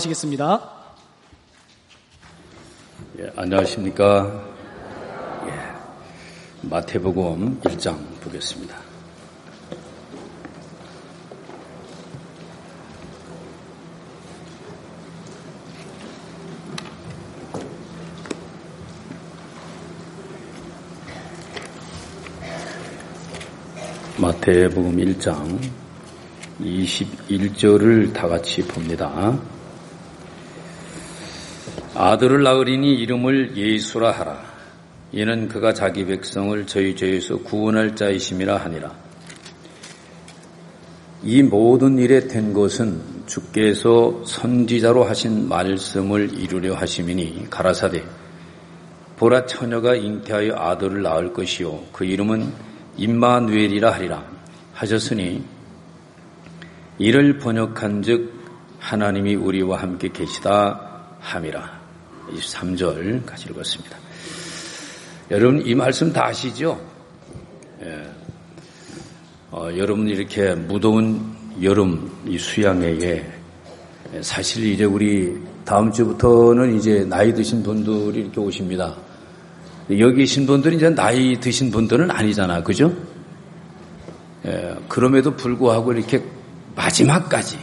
하시겠습니다. 예, 안녕하십니까. 마태복음 1장 보겠습니다. 마태복음 1장 21절을 다 같이 봅니다. 아들을 낳으리니 이름을 예수라 하라. 이는 그가 자기 백성을 저희 죄에서 구원할 자이심이라 하니라. 이 모든 일에 된 것은 주께서 선지자로 하신 말씀을 이루려 하심이니 가라사대 보라 처녀가 잉태하여 아들을 낳을 것이요 그 이름은 임마누엘이라 하리라 하셨으니 이를 번역한즉 하나님이 우리와 함께 계시다 함이라. 23절 같이 읽었습니다. 여러분 이 말씀 다 아시죠? 예. 여러분 이렇게 무더운 여름 이 수양회에 사실 이제 우리 다음 주부터는 이제 나이 드신 분들이 이렇게 오십니다. 여기 계신 분들은 이제 나이 드신 분들은 아니잖아, 그죠? 예. 그럼에도 불구하고 이렇게 마지막까지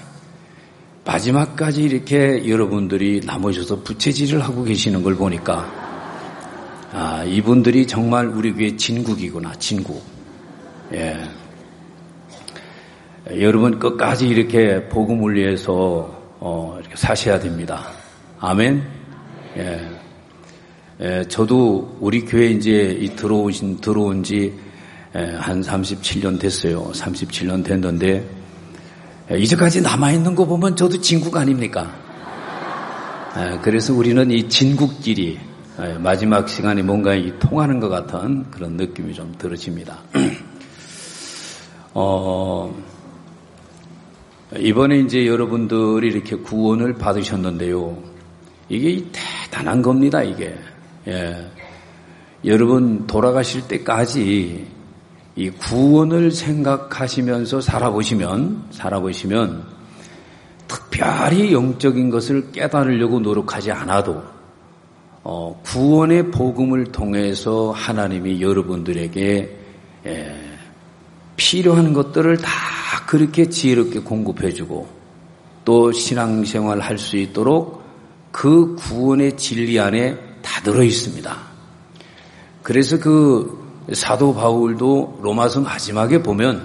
이렇게 여러분들이 남으셔서 부채질을 하고 계시는 걸 보니까 이분들이 정말 우리 교회 진국이구나, 진국. 예. 여러분 끝까지 이렇게 복음을 위해서 이렇게 사셔야 됩니다. 아멘. 예. 저도 우리 교회 이제 들어온 지 한 37년 됐어요. 37년 됐는데 이제까지 남아있는 거 보면 저도 진국 아닙니까? 그래서 우리는 이 진국끼리 마지막 시간에 뭔가 통하는 것 같은 그런 느낌이 좀 들어집니다. 이번에 이제 여러분들이 이렇게 구원을 받으셨는데요. 이게 대단한 겁니다, 이게. 예. 여러분 돌아가실 때까지 이 구원을 생각하시면서 살아보시면 특별히 영적인 것을 깨달으려고 노력하지 않아도 구원의 복음을 통해서 하나님이 여러분들에게 필요한 것들을 다 그렇게 지혜롭게 공급해주고 또 신앙생활 할 수 있도록 그 구원의 진리 안에 다 들어있습니다. 그래서 그 사도 바울도 로마서 마지막에 보면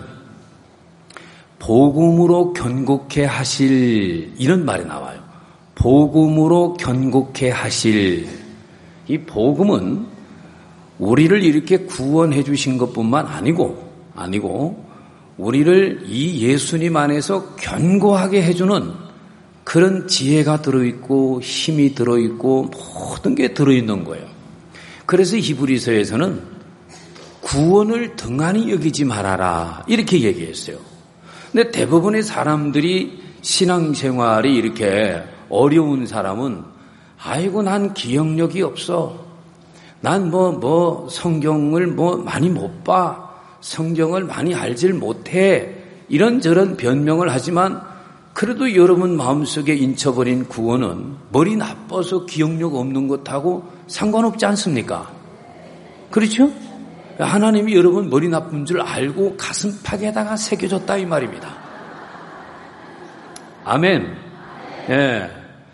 복음으로 견고케 하실 이런 말이 나와요. 복음으로 견고케 하실. 이 복음은 우리를 이렇게 구원해 주신 것뿐만 아니고 우리를 이 예수님 안에서 견고하게 해주는 그런 지혜가 들어있고 힘이 들어있고 모든 게 들어있는 거예요. 그래서 히브리서에서는 구원을 등한히 여기지 말아라 이렇게 얘기했어요. 근데 대부분의 사람들이 신앙생활이 이렇게 어려운 사람은 아이고 난 기억력이 없어. 난 성경을 많이 못 봐. 성경을 많이 알질 못해. 이런저런 변명을 하지만 그래도 여러분 마음속에 인쳐버린 구원은 머리 나빠서 기억력 없는 것하고 상관없지 않습니까? 그렇죠? 하나님이 여러분 머리 나쁜 줄 알고 가슴팍에다가 새겨줬다 이 말입니다. 아멘. 예.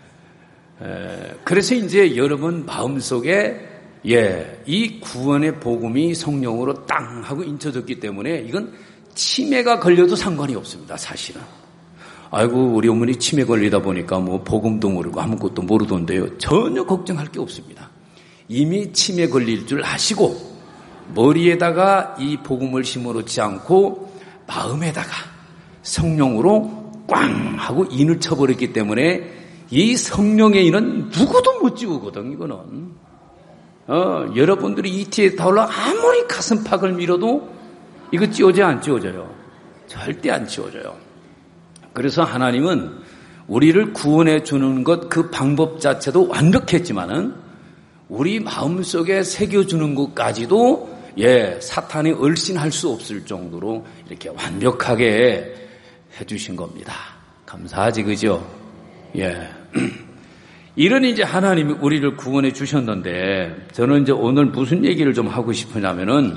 그래서 이제 여러분 마음속에 이 구원의 복음이 성령으로 땅 하고 인쳐졌기 때문에 이건 치매가 걸려도 상관이 없습니다. 사실은. 아이고 우리 어머니 치매 걸리다 보니까 복음도 모르고 아무것도 모르던데요. 전혀 걱정할 게 없습니다. 이미 치매 걸릴 줄 아시고 머리에다가 이 복음을 심어놓지 않고 마음에다가 성령으로 꽝 하고 인을 쳐버렸기 때문에 이 성령의 인은 누구도 못 지우거든. 이거는 여러분들이 이티에 타올라 아무리 가슴팍을 밀어도 이거 찌워져요 안 찌워져요? 절대 안 찌워져요. 그래서 하나님은 우리를 구원해 주는 것 그 방법 자체도 완벽했지만은 우리 마음속에 새겨주는 것까지도 사탄이 얼씬할 수 없을 정도로 이렇게 완벽하게 해주신 겁니다. 감사하지, 그죠? 이런 이제 하나님이 우리를 구원해 주셨는데, 저는 이제 오늘 무슨 얘기를 좀 하고 싶으냐면은,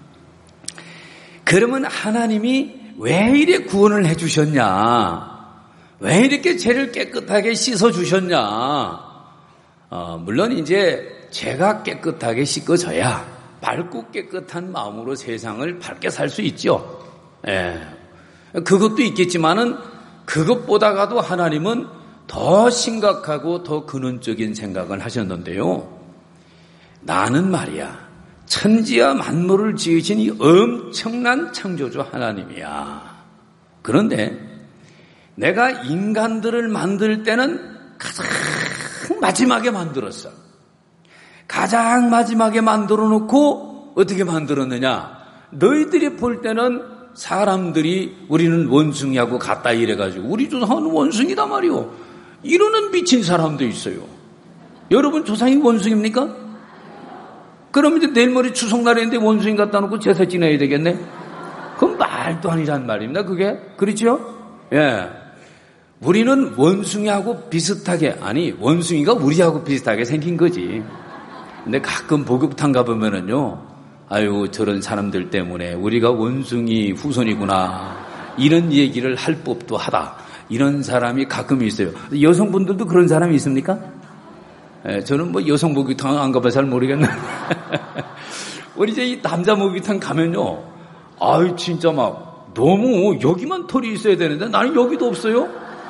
그러면 하나님이 왜 이래 구원을 해 주셨냐? 왜 이렇게 죄를 깨끗하게 씻어 주셨냐? 물론 이제 죄가 깨끗하게 씻어져야 밝고 깨끗한 마음으로 세상을 밝게 살 수 있죠. 예. 그것도 있겠지만은 그것보다가도 하나님은 더 심각하고 더 근원적인 생각을 하셨는데요. 나는 말이야, 천지와 만물을 지으신 이 엄청난 창조주 하나님이야. 그런데 내가 인간들을 만들 때는 가장 마지막에 만들었어. 가장 마지막에 만들어 놓고 어떻게 만들었느냐? 너희들이 볼 때는 사람들이 우리는 원숭이하고 같다 이래가지고 우리 조상은 원숭이다 말이오. 이러는 미친 사람도 있어요. 여러분 조상이 원숭이입니까? 그럼 이제 내일 모레 추석날인데 원숭이 갖다 놓고 제사 지내야 되겠네? 그건 말도 아니란 말입니다. 그게 그렇죠? 예, 우리는 원숭이하고 비슷하게, 아니 원숭이가 우리하고 비슷하게 생긴 거지. 근데 가끔 목욕탕 가보면은요, 아유 저런 사람들 때문에 우리가 원숭이 후손이구나 이런 얘기를 할 법도 하다. 이런 사람이 가끔 있어요. 여성분들도 그런 사람이 있습니까? 예, 저는 뭐 여성 목욕탕 안 가봐서 잘 모르겠네. 우리 이제 이 남자 목욕탕 가면요, 아유 진짜 막 너무 여기만 털이 있어야 되는데 나는 여기도 없어요.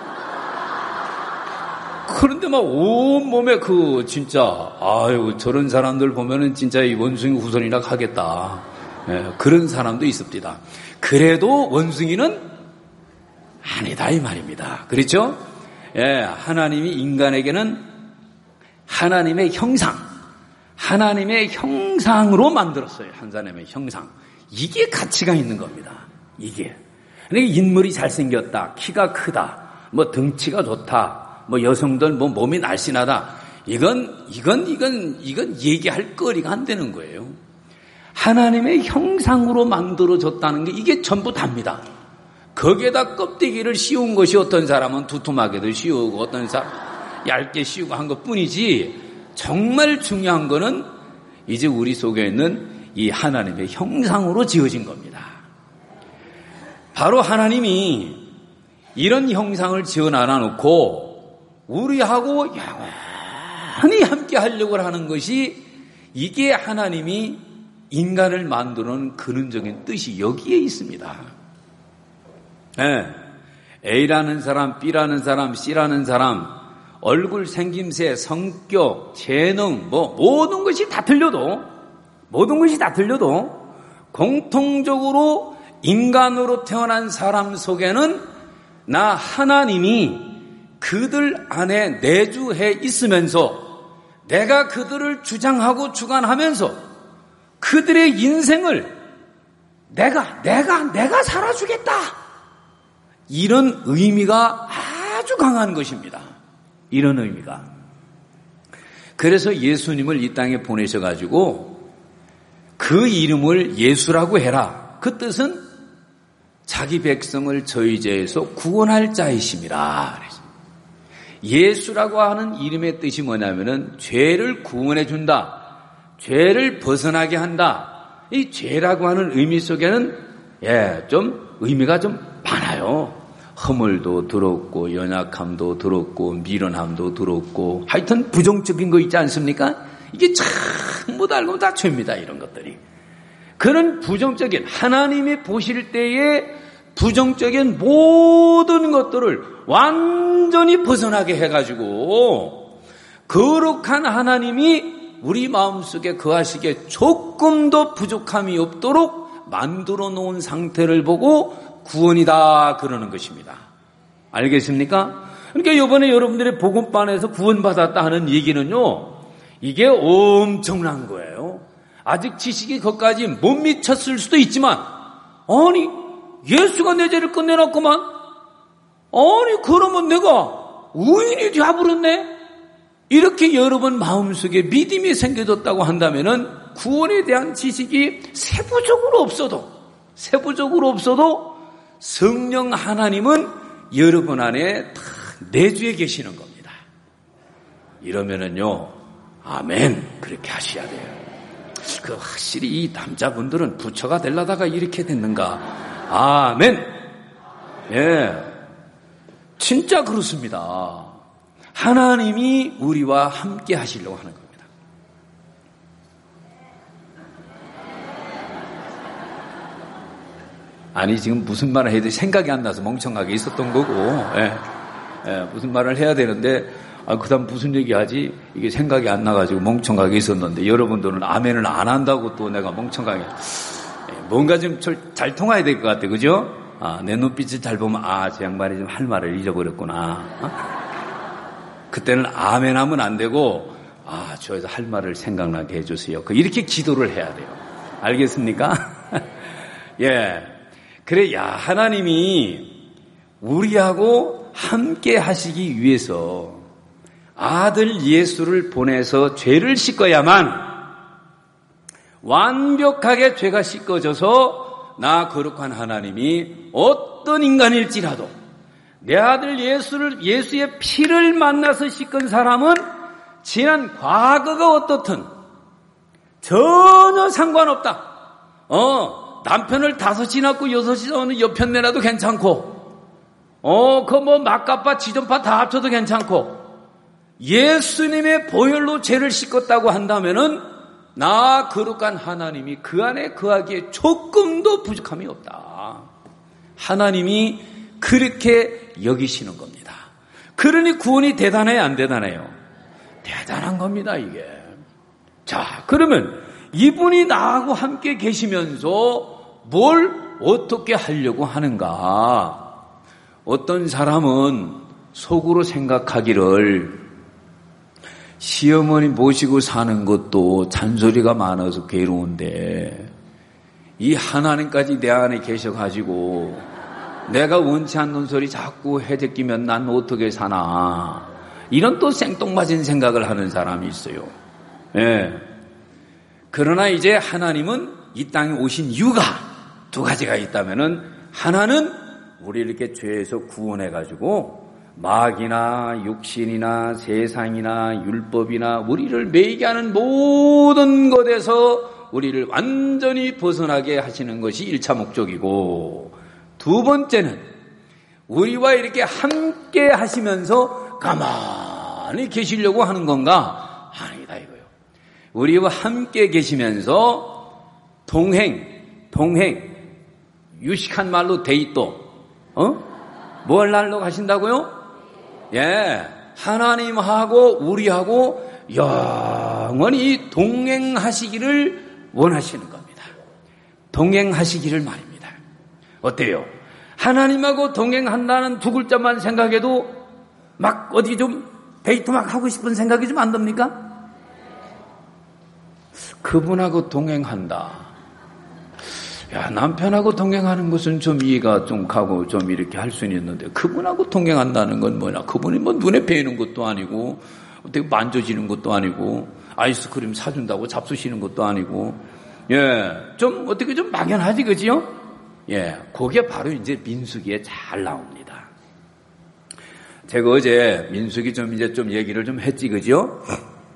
그런데 막 온몸에 진짜, 아유, 저런 사람들 보면은 진짜 이 원숭이 후손이라 하겠다. 예, 그런 사람도 있습니다. 그래도 원숭이는 아니다, 이 말입니다. 그렇죠? 예, 하나님이 인간에게는 하나님의 형상으로 만들었어요. 하나님의 형상. 이게 가치가 있는 겁니다. 이게. 그러니까 인물이 잘생겼다, 키가 크다, 뭐 덩치가 좋다, 뭐 여성들 뭐 몸이 날씬하다. 이건 얘기할 거리가 안 되는 거예요. 하나님의 형상으로 만들어졌다는 게 이게 전부 답니다. 거기에다 껍데기를 씌운 것이 어떤 사람은 두툼하게도 씌우고 어떤 사람 얇게 씌우고 한 것뿐이지, 정말 중요한 거는 이제 우리 속에 있는 이 하나님의 형상으로 지어진 겁니다. 바로 하나님이 이런 형상을 지어놔 놓고 우리하고 영원히 함께 하려고 하는 것이, 이게 하나님이 인간을 만드는 근원적인 뜻이 여기에 있습니다. 네. A라는 사람, B라는 사람, C라는 사람, 얼굴 생김새, 성격, 재능, 뭐 모든 것이 다 틀려도 공통적으로 인간으로 태어난 사람 속에는 나 하나님이 그들 안에 내주해 있으면서 내가 그들을 주장하고 주관하면서 그들의 인생을 내가 살아주겠다. 이런 의미가 아주 강한 것입니다. 이런 의미가. 그래서 예수님을 이 땅에 보내셔가지고 그 이름을 예수라고 해라. 그 뜻은 자기 백성을 저희 죄에서 구원할 자이심이라. 예수라고 하는 이름의 뜻이 뭐냐면은 죄를 구원해 준다, 죄를 벗어나게 한다. 이 죄라고 하는 의미 속에는 좀 의미가 좀 많아요. 허물도 들었고 연약함도 들었고 미련함도 들었고, 하여튼 부정적인 거 있지 않습니까? 이게 전부 다 알고 다 죄입니다. 이런 것들이. 그런 부정적인, 하나님이 보실 때의 부정적인 모든 것들을 완전히 벗어나게 해가지고 거룩한 하나님이 우리 마음속에 거하시기에 조금도 부족함이 없도록 만들어 놓은 상태를 보고 구원이다 그러는 것입니다. 알겠습니까? 그러니까 이번에 여러분들의 복음반에서 구원받았다 하는 얘기는요, 이게 엄청난 거예요. 아직 지식이 거기까지 못 미쳤을 수도 있지만, 아니 예수가 내 죄를 끝내놨구만, 아니 그러면 내가 의인이 되어버렸네, 이렇게 여러분 마음속에 믿음이 생겨졌다고 한다면은 구원에 대한 지식이 세부적으로 없어도 성령 하나님은 여러분 안에 다 내주해 계시는 겁니다. 이러면은요, 아멘. 그렇게 하셔야 돼요. 그 확실히 이 남자분들은 부처가 되려다가 이렇게 됐는가. 아멘. 예. 진짜 그렇습니다. 하나님이 우리와 함께 하시려고 하는 겁니다. 아니, 지금 무슨 말을 해도 생각이 안 나서 멍청하게 있었던 거고, 무슨 말을 해야 되는데, 그 다음 무슨 얘기 하지? 이게 생각이 안 나가지고 멍청하게 있었는데, 여러분들은 아멘을 안 한다고 또 내가 멍청하게. 뭔가 좀 잘 통해야 될 것 같아, 그죠? 내 눈빛을 잘 보면, 저 양반이 좀 할 말을 잊어버렸구나. 그때는 아멘 하면 안 되고, 저에서 할 말을 생각나게 해주세요. 이렇게 기도를 해야 돼요. 알겠습니까? 예. 그래, 하나님이 우리하고 함께 하시기 위해서 아들 예수를 보내서 죄를 씻어야만 완벽하게 죄가 씻어져서 나 거룩한 하나님이 어떤 인간일지라도 내 아들 예수의 피를 만나서 씻은 사람은 지난 과거가 어떻든 전혀 상관없다. 남편을 5이 낳고 6이 낳는 여편 내놔도 괜찮고, 막가파, 지존파 다 합쳐도 괜찮고, 예수님의 보혈로 죄를 씻었다고 한다면은, 나 거룩한 하나님이 그 안에 거하기에 조금도 부족함이 없다. 하나님이 그렇게 여기시는 겁니다. 그러니 구원이 대단해요, 안 대단해요? 대단한 겁니다, 이게. 자, 그러면 이분이 나하고 함께 계시면서 뭘 어떻게 하려고 하는가? 어떤 사람은 속으로 생각하기를 시어머니 모시고 사는 것도 잔소리가 많아서 괴로운데 이 하나님까지 내 안에 계셔가지고 내가 원치 않는 소리 자꾸 해대끼면 난 어떻게 사나? 이런 또 생뚱맞은 생각을 하는 사람이 있어요. 예. 그러나 이제 하나님은 이 땅에 오신 이유가 2가지가 있다면은, 하나는 우리를 이렇게 죄에서 구원해가지고 마귀나 육신이나 세상이나 율법이나 우리를 매이게 하는 모든 것에서 우리를 완전히 벗어나게 하시는 것이 1차 목적이고, 2번째는 우리와 이렇게 함께 하시면서 가만히 계시려고 하는 건가? 아니다 이거요. 우리와 함께 계시면서 동행, 유식한 말로 데이터, 뭘 날로 가신다고요? 예, 하나님하고 우리하고 영원히 동행하시기를 원하시는 겁니다. 동행하시기를 말입니다. 어때요? 하나님하고 동행한다는 2글자만 생각해도 막 어디 좀 데이트 막 하고 싶은 생각이 좀 안 듭니까? 그분하고 동행한다. 남편하고 동행하는 것은 좀 이해가 좀 가고 좀 이렇게 할 수는 있는데, 그분하고 동행한다는 건 뭐냐? 그분이 뭐 눈에 뵈는 것도 아니고, 어떻게 만져지는 것도 아니고, 아이스크림 사준다고 잡수시는 것도 아니고, 좀 어떻게 좀 막연하지, 그지요? 그게 바로 이제 민수기에 잘 나옵니다. 제가 어제 민수기 좀 얘기를 좀 했지, 그지요?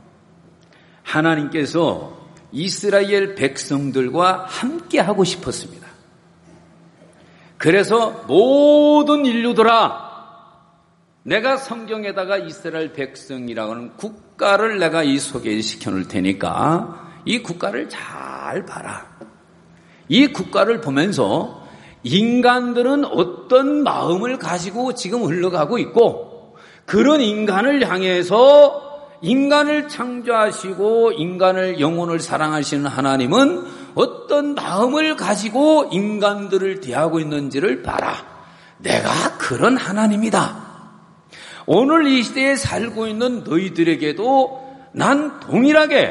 하나님께서 이스라엘 백성들과 함께 하고 싶었습니다. 그래서 모든 인류들아, 내가 성경에다가 이스라엘 백성이라고 하는 국가를 내가 소개시켜 놓을 테니까 이 국가를 잘 봐라. 이 국가를 보면서 인간들은 어떤 마음을 가지고 지금 흘러가고 있고, 그런 인간을 향해서 인간을 창조하시고 인간을 영혼을 사랑하시는 하나님은 어떤 마음을 가지고 인간들을 대하고 있는지를 봐라. 내가 그런 하나님이다. 오늘 이 시대에 살고 있는 너희들에게도 난 동일하게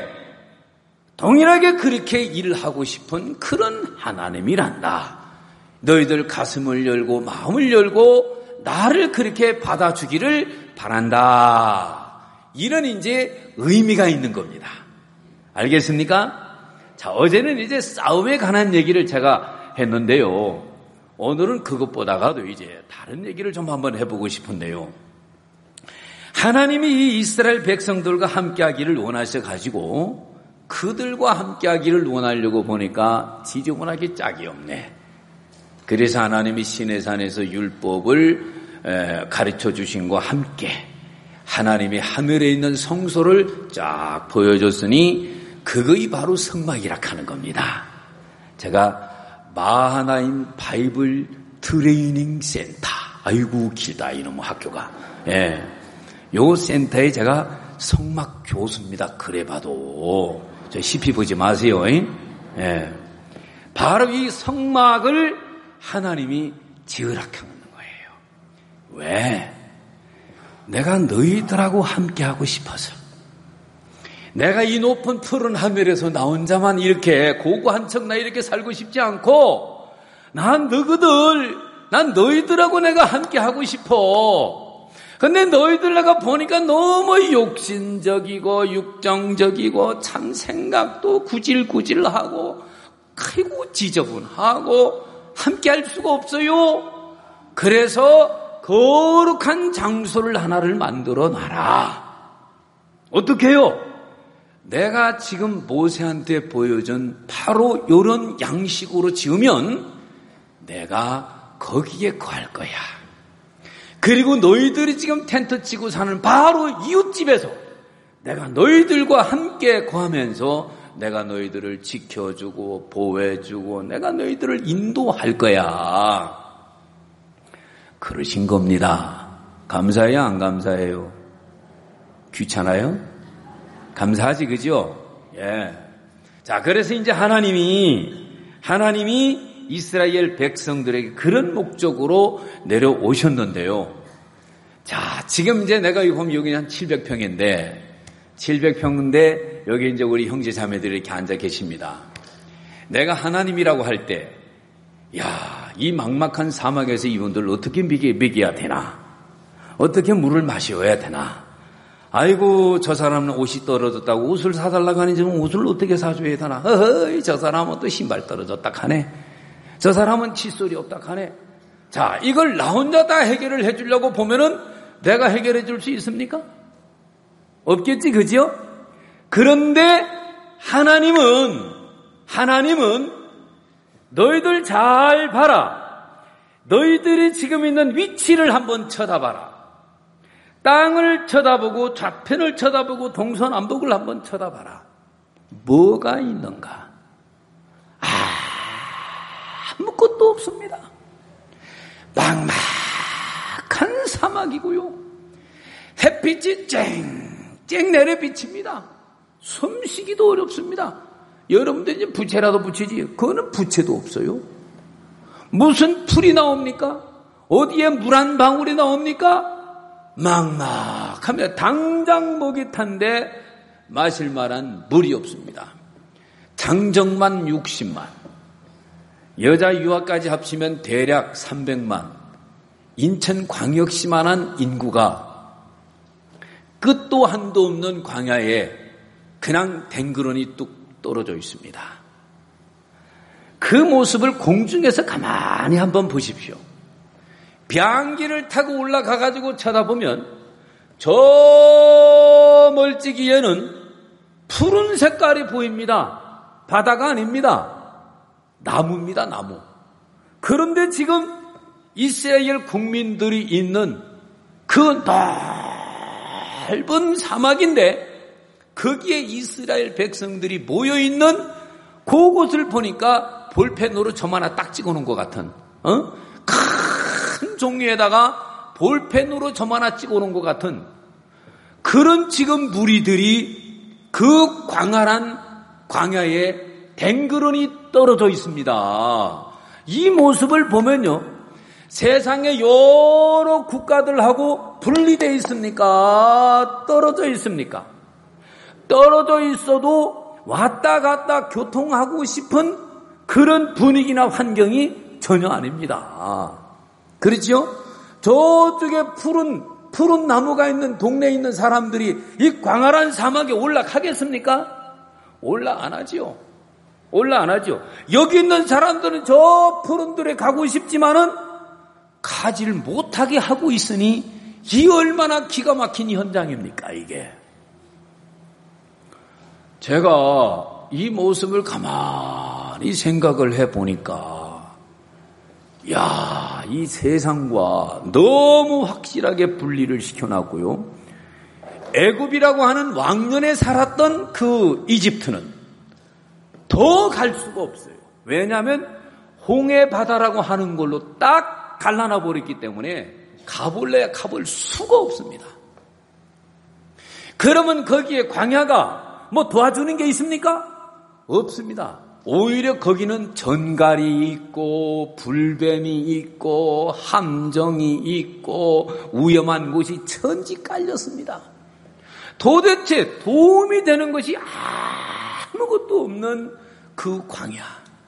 그렇게 일을 하고 싶은 그런 하나님이란다. 너희들 가슴을 열고 마음을 열고 나를 그렇게 받아주기를 바란다. 이런 이제 의미가 있는 겁니다. 알겠습니까? 자, 어제는 이제 싸움에 관한 얘기를 제가 했는데요. 오늘은 그것보다가도 이제 다른 얘기를 좀 한번 해보고 싶은데요. 하나님이 이 이스라엘 백성들과 함께하기를 원하셔가지고 그들과 함께하기를 원하려고 보니까 지저분하게 짝이 없네. 그래서 하나님이 시내산에서 율법을 가르쳐 주신 것과 함께 하나님이 하늘에 있는 성소를 쫙 보여줬으니 그것이 바로 성막이라 하는 겁니다. 제가 마하나임 바이블 트레이닝 센터, 아이고 길다 이놈의 학교가, 요 센터에 제가 성막 교수입니다. 그래 봐도 저 시피 보지 마세요. 바로 이 성막을 하나님이 지으라 하는 거예요. 왜? 내가 너희들하고 함께하고 싶어서. 내가 이 높은 푸른 하늘에서 나 혼자만 이렇게 고고한 척 나 이렇게 살고 싶지 않고 난 너희들하고 내가 함께하고 싶어. 근데 너희들 내가 보니까 너무 욕심적이고 육정적이고 참 생각도 구질구질하고 아이고 지저분하고 함께할 수가 없어요. 그래서 거룩한 장소를 하나를 만들어 놔라. 어떻게 해요? 내가 지금 모세한테 보여준 바로 이런 양식으로 지으면 내가 거기에 거할 거야. 그리고 너희들이 지금 텐트 치고 사는 바로 이웃집에서 내가 너희들과 함께 거하면서 내가 너희들을 지켜주고 보호해주고 내가 너희들을 인도할 거야. 그러신 겁니다. 감사해요? 안 감사해요? 귀찮아요? 감사하지, 그죠? 예. 자, 그래서 이제 하나님이 이스라엘 백성들에게 그런 목적으로 내려오셨는데요. 자, 지금 이제 내가 보면 여기 한 700평인데, 700평인데, 여기 이제 우리 형제 자매들이 이렇게 앉아 계십니다. 내가 하나님이라고 할 때, 야, 이 막막한 사막에서 이분들 어떻게 먹여야 되나? 어떻게 물을 마셔야 되나? 아이고, 저 사람은 옷이 떨어졌다고 옷을 사달라고 하니 지금 옷을 어떻게 사줘야 되나? 허허이, 저 사람은 또 신발 떨어졌다 하네. 저 사람은 칫솔이 없다 하네. 자, 이걸 나 혼자 다 해결을 해주려고 보면은 내가 해결해 줄 수 있습니까? 없겠지, 그죠? 그런데 하나님은 너희들 잘 봐라. 너희들이 지금 있는 위치를 한번 쳐다봐라. 땅을 쳐다보고 좌편을 쳐다보고 동서남북을 한번 쳐다봐라. 뭐가 있는가? 아무것도 없습니다. 막막한 사막이고요. 햇빛이 쨍쨍 내려비칩니다. 숨쉬기도 어렵습니다. 여러분들 이제 부채라도 붙이지. 그거는 부채도 없어요. 무슨 풀이 나옵니까? 어디에 물 한 방울이 나옵니까? 막막하며 당장 목이 탄데 마실 만한 물이 없습니다. 장정만 60만, 여자 유아까지 합치면 대략 300만, 인천광역시만한 인구가 끝도 한도 없는 광야에 그냥 댕그러니 뚝 떨어져 있습니다. 그 모습을 공중에서 가만히 한번 보십시오. 비행기를 타고 올라가가지고 쳐다보면 저 멀찍이에는 푸른 색깔이 보입니다. 바다가 아닙니다. 나무입니다, 나무. 그런데 지금 이스라엘 국민들이 있는 그 넓은 사막인데 거기에 이스라엘 백성들이 모여있는 그곳을 보니까 볼펜으로 점 하나 딱 찍어놓은 것 같은 큰 종이에다가 볼펜으로 점 하나 찍어놓은 것 같은 그런 지금 무리들이 그 광활한 광야에 댕그러니 떨어져 있습니다. 이 모습을 보면요, 세상의 여러 국가들하고 분리되어 있습니까? 떨어져 있습니까? 떨어져 있어도 왔다 갔다 교통하고 싶은 그런 분위기나 환경이 전혀 아닙니다. 그렇죠? 저쪽에 푸른 나무가 있는 동네에 있는 사람들이 이 광활한 사막에 올라가겠습니까? 올라 안 하죠. 올라 안 하죠. 여기 있는 사람들은 저 푸른 들에 가고 싶지만은 가지를 못하게 하고 있으니 이 얼마나 기가 막힌 현장입니까, 이게. 제가 이 모습을 가만히 생각을 해보니까, 야, 이 세상과 너무 확실하게 분리를 시켜놨고요. 애굽이라고 하는 왕년에 살았던 그 이집트는 더 갈 수가 없어요. 왜냐하면 홍해 바다라고 하는 걸로 딱 갈라놔 버렸기 때문에 가볼래야 가볼 수가 없습니다. 그러면 거기에 광야가 뭐 도와주는 게 있습니까? 없습니다. 오히려 거기는 전갈이 있고 불뱀이 있고 함정이 있고 위험한 곳이 천지 깔렸습니다. 도대체 도움이 되는 것이 아무것도 없는 그 광야.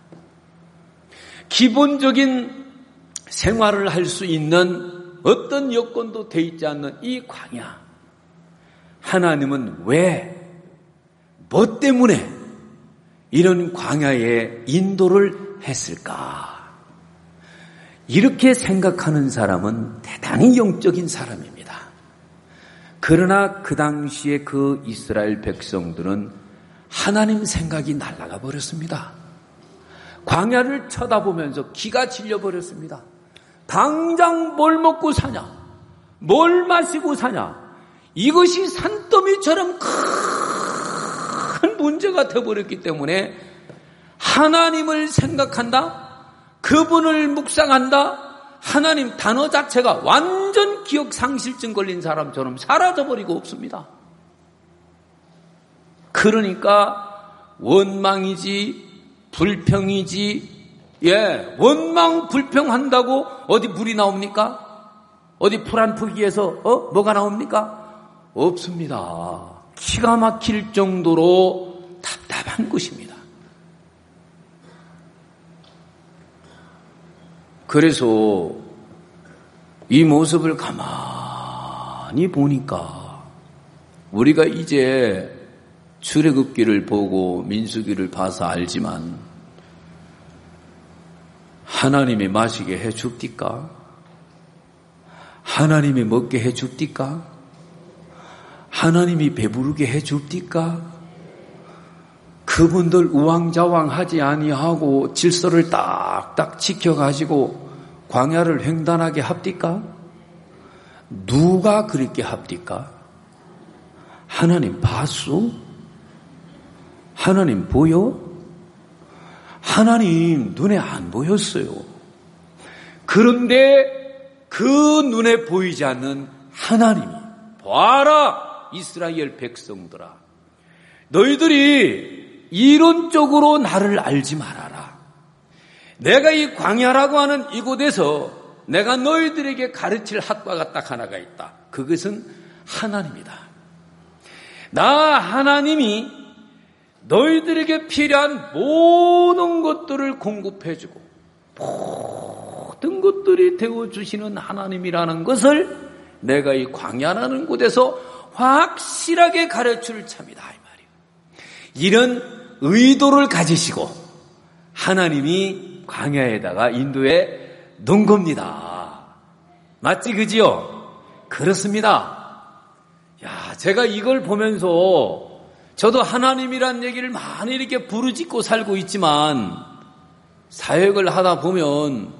기본적인 생활을 할 수 있는 어떤 여건도 돼 있지 않는 이 광야. 하나님은 왜, 뭐 때문에 이런 광야에 인도를 했을까? 이렇게 생각하는 사람은 대단히 영적인 사람입니다. 그러나 그 당시에 그 이스라엘 백성들은 하나님 생각이 날아가 버렸습니다. 광야를 쳐다보면서 기가 질려버렸습니다. 당장 뭘 먹고 사냐? 뭘 마시고 사냐? 이것이 산더미처럼 큰 문제가 되어버렸기 때문에 하나님을 생각한다? 그분을 묵상한다? 하나님 단어 자체가 완전 기억 상실증 걸린 사람처럼 사라져버리고 없습니다. 그러니까 원망이지 불평이지, 원망 불평한다고 어디 물이 나옵니까? 어디 풀 한 포기에서 뭐가 나옵니까? 없습니다. 기가 막힐 정도로 답답한 것입니다. 그래서 이 모습을 가만히 보니까 우리가 이제 출애굽기를 보고 민수기를 봐서 알지만 하나님이 마시게 해줍디까? 하나님이 먹게 해줍디까? 하나님이 배부르게 해줍디까? 그분들 우왕좌왕하지 아니하고 질서를 딱딱 지켜가지고 광야를 횡단하게 합디까? 누가 그렇게 합디까? 하나님 봤소? 하나님 보여? 하나님 눈에 안 보였어요. 그런데 그 눈에 보이지 않는 하나님이 봐라 이스라엘 백성들아, 너희들이 이론적으로 나를 알지 말아라. 내가 이 광야라고 하는 이곳에서 내가 너희들에게 가르칠 학과가 딱 하나가 있다. 그것은 하나님이다. 나 하나님이 너희들에게 필요한 모든 것들을 공급해주고 모든 것들이 되어주시는 하나님이라는 것을 내가 이 광야라는 곳에서 확실하게 가르칠 참이다 이 말이에요. 이런 의도를 가지시고 하나님이 광야에다가 인도해 놓은 겁니다. 맞지 그지요? 그렇습니다. 야, 제가 이걸 보면서 저도 하나님이란 얘기를 많이 이렇게 부르짖고 살고 있지만 사역을 하다 보면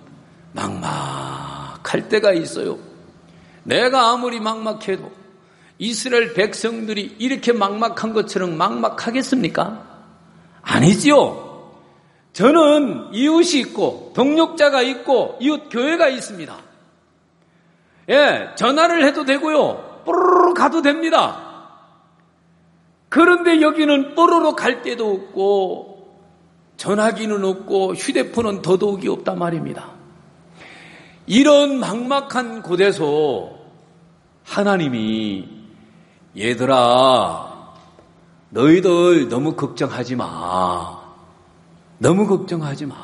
막막할 때가 있어요. 내가 아무리 막막해도 이스라엘 백성들이 이렇게 막막한 것처럼 막막하겠습니까? 아니지요. 저는 이웃이 있고 동력자가 있고 이웃 교회가 있습니다. 전화를 해도 되고요. 뽀로로 가도 됩니다. 그런데 여기는 뽀로로 갈 데도 없고 전화기는 없고 휴대폰은 더더욱이 없단 말입니다. 이런 막막한 곳에서 하나님이 얘들아 너희들 너무 걱정하지 마. 너무 걱정하지 마.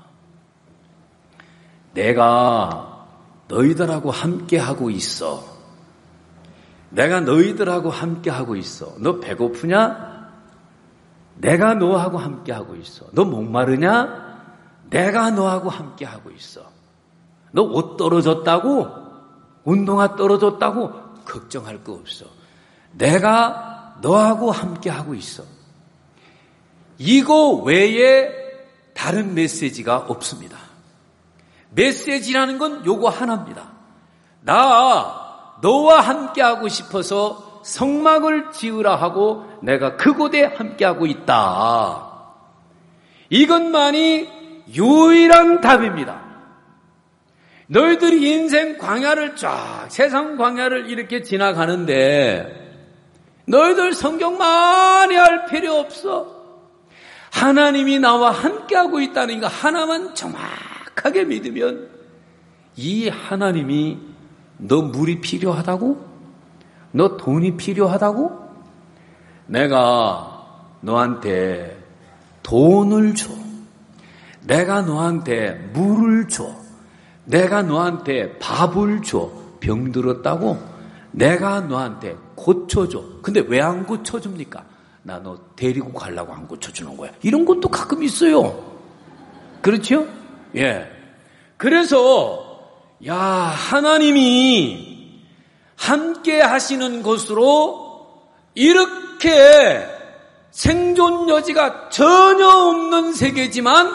내가 너희들하고 함께하고 있어. 내가 너희들하고 함께하고 있어. 너 배고프냐? 내가 너하고 함께하고 있어. 너 목마르냐? 내가 너하고 함께하고 있어. 너 옷 떨어졌다고? 운동화 떨어졌다고 걱정할 거 없어. 내가 너하고 함께 하고 있어. 이거 외에 다른 메시지가 없습니다. 메시지라는 건 요거 하나입니다. 나 너와 함께 하고 싶어서 성막을 지으라 하고 내가 그곳에 함께 하고 있다. 이것만이 유일한 답입니다. 너희들이 인생 광야를 쫙, 세상 광야를 이렇게 지나가는데 너희들 성경 많이 할 필요 없어. 하나님이 나와 함께하고 있다는 거 하나만 정확하게 믿으면 이 하나님이 너 물이 필요하다고? 너 돈이 필요하다고? 내가 너한테 돈을 줘. 내가 너한테 물을 줘. 내가 너한테 밥을 줘. 병들었다고? 내가 너한테 고쳐줘. 근데 왜 안 고쳐줍니까? 나 너 데리고 가려고 안 고쳐주는 거야. 이런 것도 가끔 있어요. 그렇죠? 예. 그래서 하나님이 함께 하시는 것으로 이렇게 생존 여지가 전혀 없는 세계지만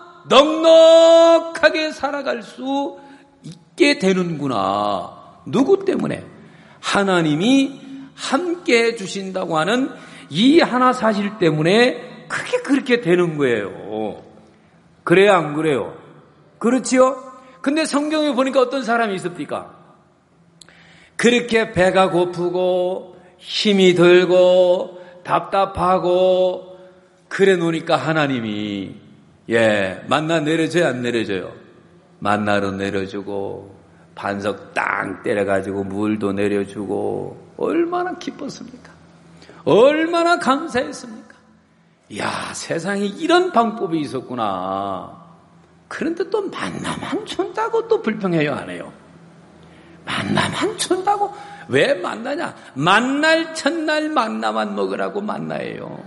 넉넉하게 살아갈 수 있게 되는구나. 누구 때문에? 하나님이 함께 해주신다고 하는 이 하나 사실 때문에 크게 그렇게 되는 거예요. 그래요, 안 그래요? 그렇지요? 근데 성경에 보니까 어떤 사람이 있습니까? 그렇게 배가 고프고 힘이 들고 답답하고 그래 놓으니까 하나님이 만나 내려줘요, 안 내려줘요? 만나로 내려주고 반석 땅 때려가지고 물도 내려주고 얼마나 기뻤습니까? 얼마나 감사했습니까? 세상에 이런 방법이 있었구나. 그런데 또 만나만 준다고 또 불평해요, 안 해요? 만나만 준다고? 왜 만나냐? 만날 첫날 만나만 먹으라고 만나예요.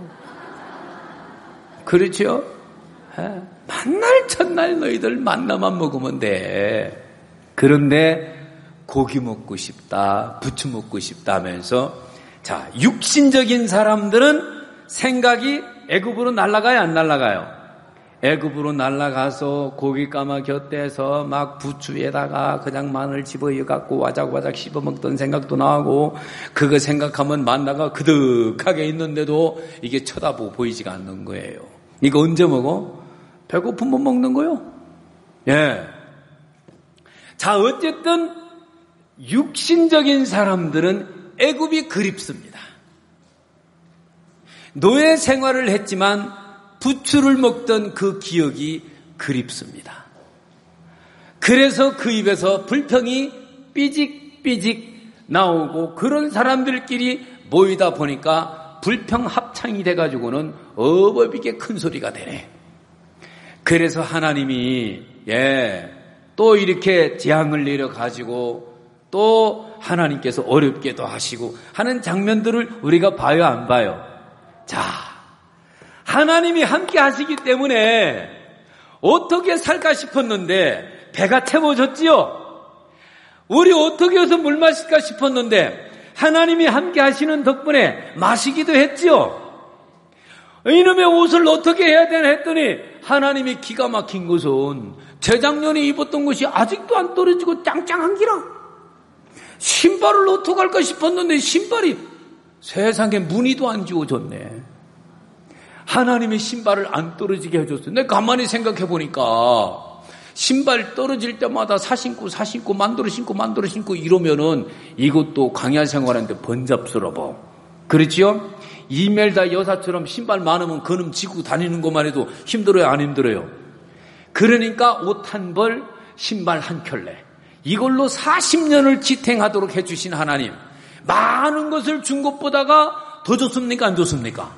그렇죠? 만날 첫날 너희들 만나만 먹으면 돼. 그런데 고기 먹고 싶다, 부추 먹고 싶다 하면서 육신적인 사람들은 생각이 애굽으로 날아가요, 안 날아가요? 애굽으로 날아가서 고기 까마 곁에서 막 부추에다가 그냥 마늘 집어여갖고 와작와작 씹어먹던 생각도 나고 그거 생각하면 만나가 그득하게 있는데도 이게 쳐다보고 보이지가 않는 거예요. 이거 언제 먹어? 배고프면 먹는 거요. 어쨌든 육신적인 사람들은 애굽이 그립습니다. 노예 생활을 했지만 부추를 먹던 그 기억이 그립습니다. 그래서 그 입에서 불평이 삐직삐직 나오고 그런 사람들끼리 모이다 보니까 불평 합창이 돼가지고는 어버비게 큰 소리가 되네. 그래서 하나님이 또 이렇게 재앙을 내려가지고 또 하나님께서 어렵게도 하시고 하는 장면들을 우리가 봐요, 안 봐요? 하나님이 함께 하시기 때문에 어떻게 살까 싶었는데 배가 채워졌지요? 우리 어떻게 해서 물 마실까 싶었는데 하나님이 함께 하시는 덕분에 마시기도 했지요? 이놈의 옷을 어떻게 해야 되나 했더니 하나님이 기가 막힌 것은 재작년에 입었던 것이 아직도 안 떨어지고 짱짱한 기라. 신발을 어떻게 할까 싶었는데 신발이 세상에 무늬도 안 지워졌네. 하나님이 신발을 안 떨어지게 해줬어요. 내가 가만히 생각해 보니까 신발 떨어질 때마다 사신고 만들어 신고 이러면은 이것도 광야 생활하는데 번잡스러워. 그렇지요? 이멜다 여사처럼 신발 많으면 그놈 지고 다니는 것만 해도 힘들어요, 안 힘들어요? 그러니까 옷 한 벌, 신발 한 켤레. 이걸로 40년을 지탱하도록 해주신 하나님. 많은 것을 준 것보다가 더 좋습니까, 안 좋습니까?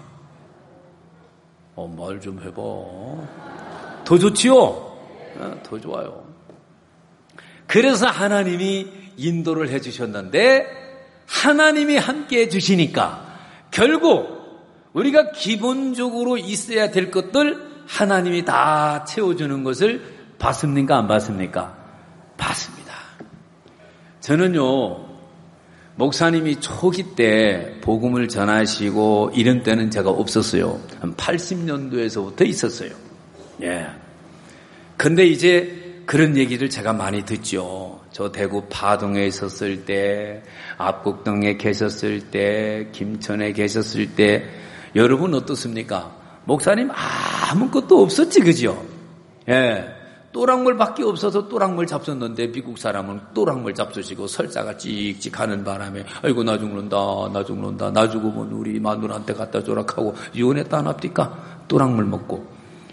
말 좀 해봐. 더 좋지요? 더 좋아요. 그래서 하나님이 인도를 해주셨는데 하나님이 함께 해주시니까 결국 우리가 기본적으로 있어야 될 것들 하나님이 다 채워주는 것을 봤습니까, 안 봤습니까? 봤습니다. 저는요, 목사님이 초기 때 복음을 전하시고 이런 때는 제가 없었어요. 한 80년도에서부터 있었어요. 예. 근데 이제 그런 얘기를 제가 많이 듣죠. 저 대구 파동에 있었을 때, 압곡동에 계셨을 때, 김천에 계셨을 때, 여러분 어떻습니까? 목사님 아무것도 없었지, 그죠? 예. 또랑물밖에 없어서 또랑물 잡섰는데 미국 사람은 또랑물 잡수시고 설사가 찍찍 하는 바람에 아이고 나 죽는다 나 죽으면 우리 마누라한테 갖다 줘라 하고 이혼했다 안 합니까? 또랑물 먹고.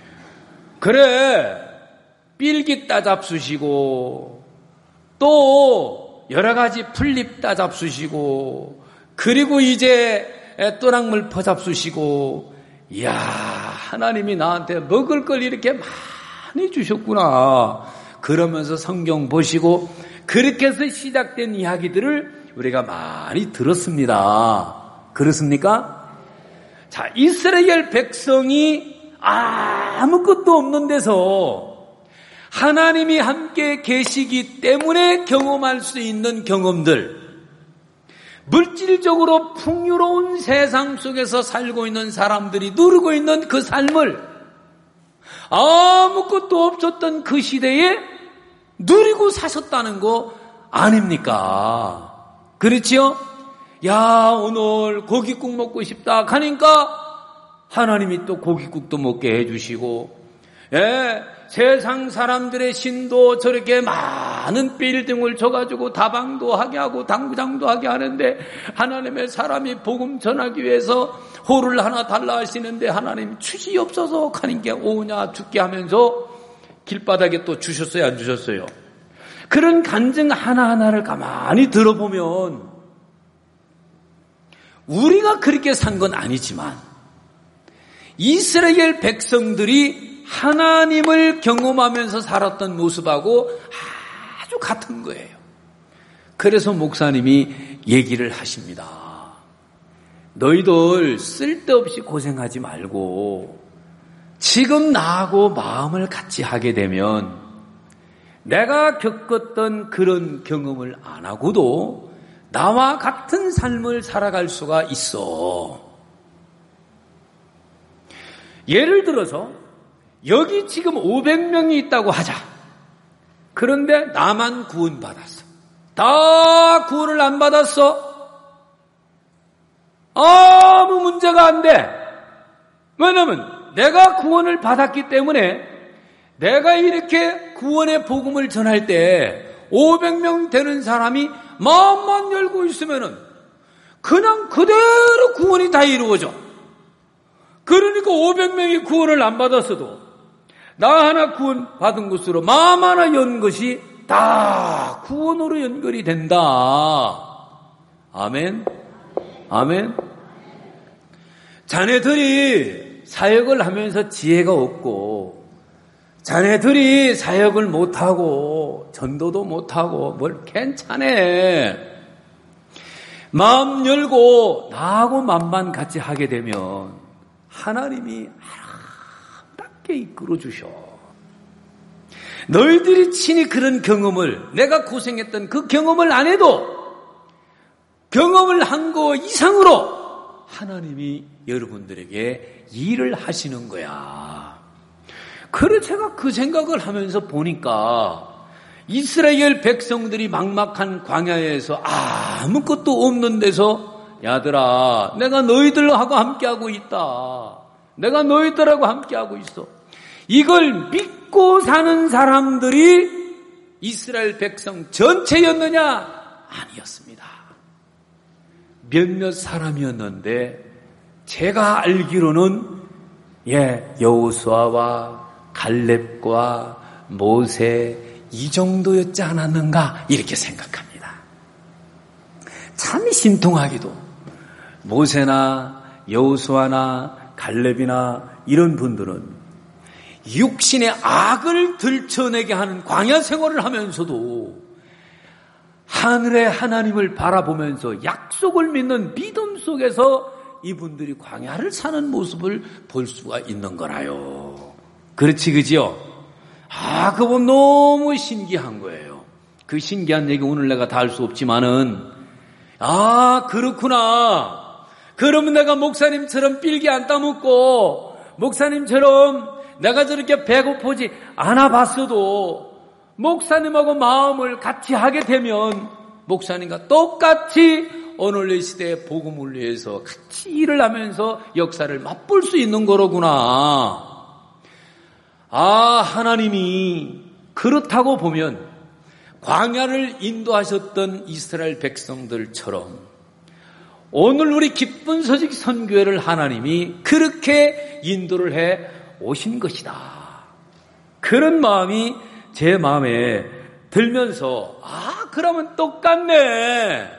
그래 삘기 따 잡수시고 또 여러 가지 풀잎 따 잡수시고 그리고 이제 또랑물 퍼 잡수시고 이야 하나님이 나한테 먹을 걸 이렇게 많이 주셨구나. 그러면서 성경 보시고 그렇게 해서 시작된 이야기들을 우리가 많이 들었습니다. 그렇습니까? 자, 이스라엘 백성이 아무것도 없는 데서 하나님이 함께 계시기 때문에 경험할 수 있는 경험들, 물질적으로 풍요로운 세상 속에서 살고 있는 사람들이 누리고 있는 그 삶을 아무것도 없었던 그 시대에 누리고 사셨다는 거 아닙니까? 그렇지요? 야, 오늘 고깃국 먹고 싶다 하니까 하나님이 또 고깃국도 먹게 해주시고, 예, 세상 사람들의 신도 저렇게 많은 빌딩을 줘가지고 다방도 하게 하고 당구장도 하게 하는데 하나님의 사람이 복음 전하기 위해서 홀을 하나 달라 하시는데 하나님 주시옵소서 하는 게 오냐 죽게 하면서 길바닥에 또 주셨어요 안 주셨어요? 그런 간증 하나하나를 가만히 들어보면 우리가 그렇게 산 건 아니지만 이스라엘 백성들이 하나님을 경험하면서 살았던 모습하고 아주 같은 거예요. 그래서 목사님이 얘기를 하십니다. 너희들 쓸데없이 고생하지 말고 지금 나하고 마음을 같이 하게 되면 내가 겪었던 그런 경험을 안 하고도 나와 같은 삶을 살아갈 수가 있어. 예를 들어서 여기 지금 500명이 있다고 하자. 그런데 나만 구원받았어. 다 구원을 안 받았어. 아무 문제가 안 돼. 왜냐면 내가 구원을 받았기 때문에 내가 이렇게 구원의 복음을 전할 때 500명 되는 사람이 마음만 열고 있으면은 그냥 그대로 구원이 다 이루어져. 그러니까 500명이 구원을 안 받았어도 나 하나 구원 받은 것으로 마음 하나 연 것이 다 구원으로 연결이 된다. 아멘. 아멘. 자네들이 사역을 하면서 지혜가 없고 자네들이 사역을 못하고 전도도 못하고 뭘 괜찮아. 마음 열고 나하고 마음만 같이 하게 되면 하나님이 아름답게 이끌어 주셔. 너희들이 친히 그런 경험을 내가 고생했던 그 경험을 안 해도 경험을 한 거 이상으로 하나님이 여러분들에게 일을 하시는 거야. 그래 제가 그 생각을 하면서 보니까 이스라엘 백성들이 막막한 광야에서 아무것도 없는 데서 야들아 내가 너희들하고 함께하고 있다. 내가 너희들하고 함께하고 있어. 이걸 믿고 사는 사람들이 이스라엘 백성 전체였느냐? 아니었습니다. 몇몇 사람이었는데 제가 알기로는 여호수아와 갈렙과 모세 이 정도였지 않았는가 이렇게 생각합니다. 참 신통하게도 모세나 여호수아나 갈렙이나 이런 분들은 육신의 악을 들춰내게 하는 광야 생활을 하면서도 하늘의 하나님을 바라보면서 약속을 믿는 믿음 속에서 이분들이 광야를 사는 모습을 볼 수가 있는 거라요. 그렇지 그지요? 그건 너무 신기한 거예요. 그 신기한 얘기 오늘 내가 다 할 수 없지만은, 아, 그렇구나. 그러면 내가 목사님처럼 삘기 안 따먹고, 목사님처럼 내가 저렇게 배고프지 않아 봤어도, 목사님하고 마음을 같이 하게 되면, 목사님과 똑같이 오늘 이 시대의 복음을 위해서 같이 일을 하면서 역사를 맛볼 수 있는 거로구나. 아, 하나님이 그렇다고 보면 광야를 인도하셨던 이스라엘 백성들처럼 오늘 우리 기쁜 소식 선교회를 하나님이 그렇게 인도를 해 오신 것이다. 그런 마음이 제 마음에 들면서, 아, 그러면 똑같네.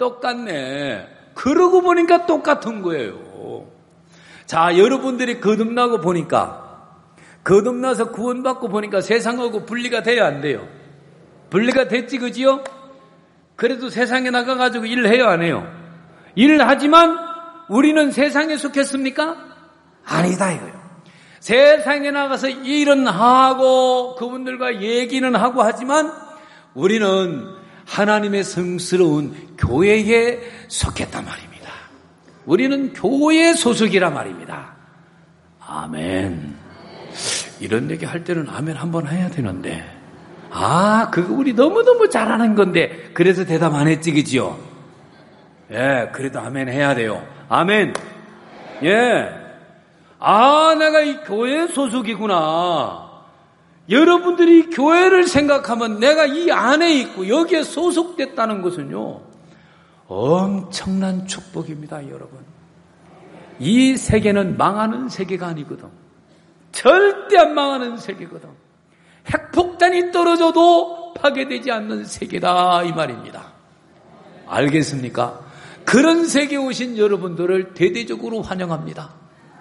그러고 보니까 똑같은 거예요. 자, 여러분들이 거듭나고 보니까, 거듭나서 구원받고 보니까 세상하고 분리가 돼야 안 돼요? 분리가 됐지, 그지요? 그래도 세상에 나가가지고 일을 해요, 안 해요? 일을 하지만 우리는 세상에 속했습니까? 아니다, 이거예요. 세상에 나가서 일은 하고 그분들과 얘기는 하고 하지만 우리는 하나님의 성스러운 교회에 속했단 말입니다. 우리는 교회 소속이란 말입니다. 아멘. 이런 얘기 할 때는 아멘 한번 해야 되는데, 아, 그거 우리 너무너무 잘하는 건데 그래서 대답 안 했지, 그지요? 예, 그래도 아멘 해야 돼요. 아멘. 예. 아, 내가 이 교회 소속이구나. 여러분들이 교회를 생각하면 내가 이 안에 있고 여기에 소속됐다는 것은요, 엄청난 축복입니다, 여러분. 이 세계는 망하는 세계가 아니거든. 절대 안 망하는 세계거든. 핵폭탄이 떨어져도 파괴되지 않는 세계다, 이 말입니다. 알겠습니까? 그런 세계에 오신 여러분들을 대대적으로 환영합니다.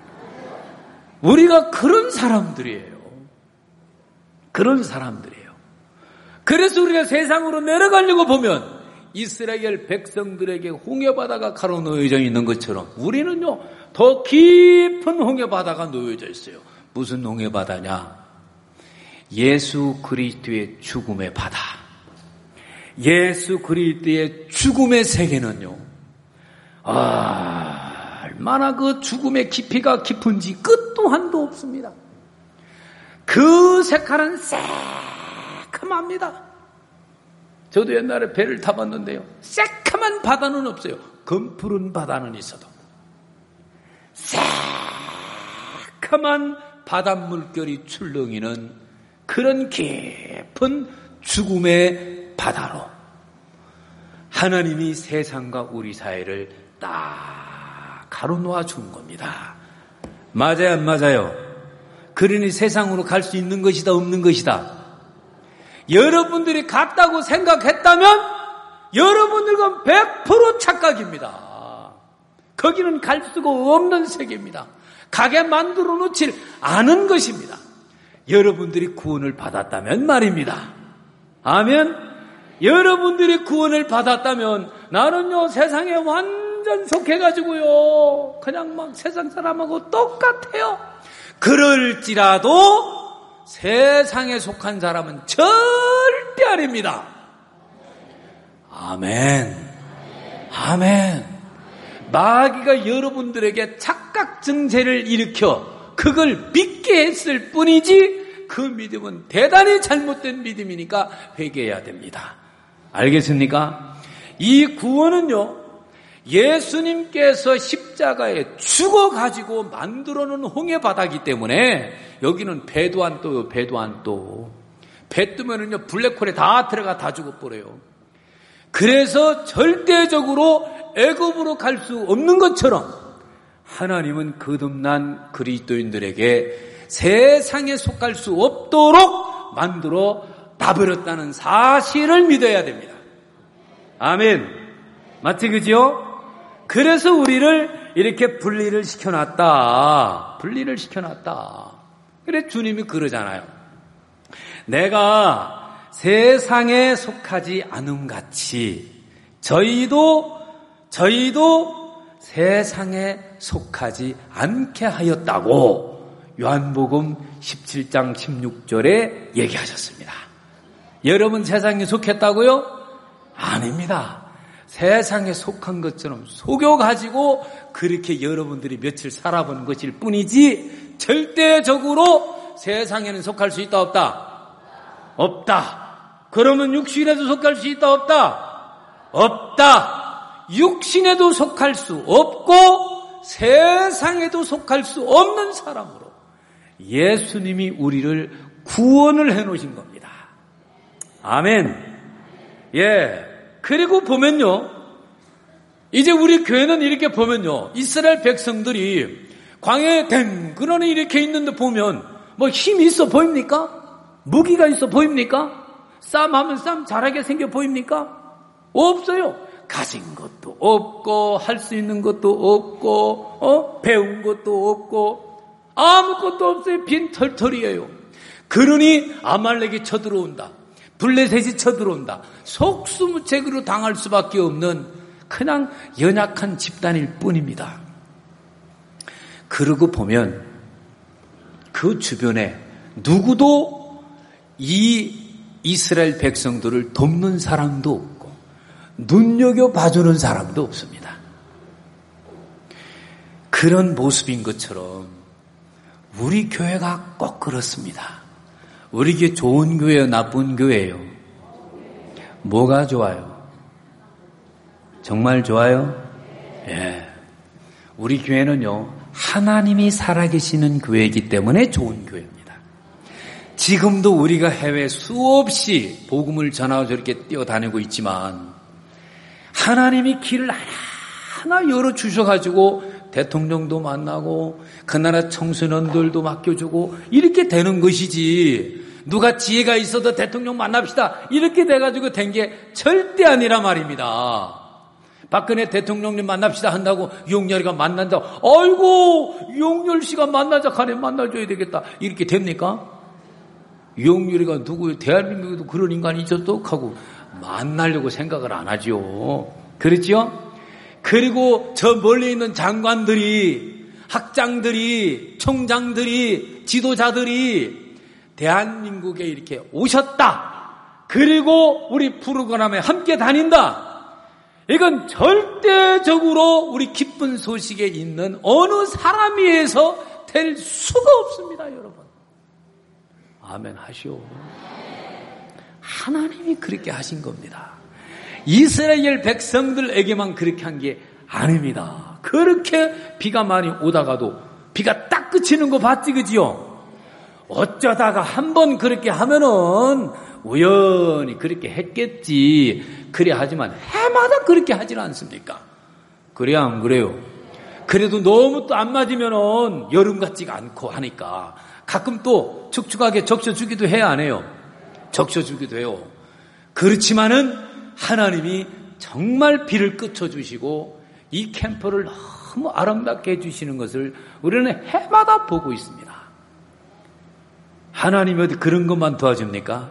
우리가 그런 사람들이에요. 그런 사람들이에요. 그래서 우리가 세상으로 내려가려고 보면 이스라엘 백성들에게 홍해바다가 가로놓여져 있는 것처럼 우리는요, 더 깊은 홍해바다가 놓여져 있어요. 무슨 홍해바다냐? 예수 그리스도의 죽음의 바다. 예수 그리스도의 죽음의 세계는요, 얼마나 그 죽음의 깊이가 깊은지 끝도 한도 없습니다. 그 색깔은 새카맣니다. 저도 옛날에 배를 타봤는데요, 새카만 바다는 없어요. 검푸른 바다는 있어도 새카만 바닷물결이 출렁이는 그런 깊은 죽음의 바다로 하나님이 세상과 우리 사이를 딱 가로놓아 준 겁니다. 맞아요, 안 맞아요? 그러니 세상으로 갈 수 있는 것이다, 없는 것이다? 여러분들이 같다고 생각했다면 여러분들과 100% 착각입니다. 거기는 갈 수가 없는 세계입니다. 가게 만들어 놓질 않은 것입니다. 여러분들이 구원을 받았다면 말입니다. 아멘. 여러분들이 구원을 받았다면 나는요, 세상에 완전 속해가지고요, 그냥 막 세상 사람하고 똑같아요. 그럴지라도 세상에 속한 사람은 절대 아닙니다. 아멘. 아멘. 마귀가 여러분들에게 착각 증세를 일으켜 그걸 믿게 했을 뿐이지 그 믿음은 대단히 잘못된 믿음이니까 회개해야 됩니다. 알겠습니까? 이 구원은요, 예수님께서 십자가에 죽어가지고 만들어놓은 홍해바다이기 때문에 여기는 배도 안 떠요. 배도 안 떠. 배 뜨면은요, 블랙홀에 다 들어가 다 죽어버려요. 그래서 절대적으로 애굽으로 갈 수 없는 것처럼 하나님은 거듭난 그리스도인들에게 세상에 속할 수 없도록 만들어 놔버렸다는 사실을 믿어야 됩니다. 아멘. 맞지, 그지요? 그래서 우리를 이렇게 분리를 시켜놨다. 분리를 시켜놨다. 그래, 주님이 그러잖아요. 내가 세상에 속하지 않음같이 저희도 세상에 속하지 않게 하였다고 요한복음 17장 16절에 얘기하셨습니다. 여러분 세상에 속했다고요? 아닙니다. 세상에 속한 것처럼 속여가지고 그렇게 여러분들이 며칠 살아본 것일 뿐이지 절대적으로 세상에는 속할 수 있다 없다? 없다. 그러면 육신에도 속할 수 있다 없다? 없다. 육신에도 속할 수 없고 세상에도 속할 수 없는 사람으로 예수님이 우리를 구원을 해놓으신 겁니다. 아멘. 예. 그리고 보면요, 이제 우리 교회는 이렇게 보면요, 이스라엘 백성들이 광야에 댕그러니 이렇게 있는데 보면 뭐 힘이 있어 보입니까? 무기가 있어 보입니까? 싸움하면 싸움 잘하게 생겨 보입니까? 없어요. 가진 것도 없고 할 수 있는 것도 없고 배운 것도 없고 아무것도 없어요. 빈 털털이에요. 그러니 아말렉이 쳐들어온다. 블레셋이 쳐들어온다. 속수무책으로 당할 수밖에 없는 그냥 연약한 집단일 뿐입니다. 그러고 보면 그 주변에 누구도 이 이스라엘 백성들을 돕는 사람도 없고 눈여겨봐주는 사람도 없습니다. 그런 모습인 것처럼 우리 교회가 꼭 그렇습니다. 우리 교회 좋은 교회예요? 나쁜 교회예요? 뭐가 좋아요? 정말 좋아요? 예. 우리 교회는요, 하나님이 살아계시는 교회이기 때문에 좋은 교회입니다. 지금도 우리가 해외 수없이 복음을 전하고 저렇게 뛰어다니고 있지만 하나님이 길을 하나 열어주셔가지고 대통령도 만나고 그 나라 청소년들도 맡겨주고 이렇게 되는 것이지, 누가 지혜가 있어도 대통령 만납시다 이렇게 돼가지고 된 게 절대 아니라 말입니다. 박근혜 대통령님 만납시다 한다고 용렬이가 만난다고, 아이고 용렬씨가 만나자 하네, 만나줘야 되겠다 이렇게 됩니까? 용렬이가 누구예요? 대한민국에도 그런 인간이 있었도 하고 만나려고 생각을 안 하죠. 그렇죠? 그리고 저 멀리 있는 장관들이, 학장들이, 총장들이, 지도자들이 대한민국에 이렇게 오셨다. 그리고 우리 프로그램에 함께 다닌다. 이건 절대적으로 우리 기쁜 소식에 있는 어느 사람에 의해서 될 수가 없습니다, 여러분. 아멘 하시오. 하나님이 그렇게 하신 겁니다. 이스라엘 백성들에게만 그렇게 한 게 아닙니다. 그렇게 비가 많이 오다가도 비가 딱 그치는 거 봤지, 그지요? 어쩌다가 한번 그렇게 하면은 우연히 그렇게 했겠지. 그래 하지만 해마다 그렇게 하지는 않습니까? 그래야 안 그래요? 그래도 너무 또 안 맞으면은 여름 같지가 않고 하니까 가끔 또 축축하게 적셔주기도 해야 안 해요? 적셔주기도 해요. 그렇지만은 하나님이 정말 비를 그쳐주시고 이 캠프를 너무 아름답게 해주시는 것을 우리는 해마다 보고 있습니다. 하나님이 어디 그런 것만 도와줍니까?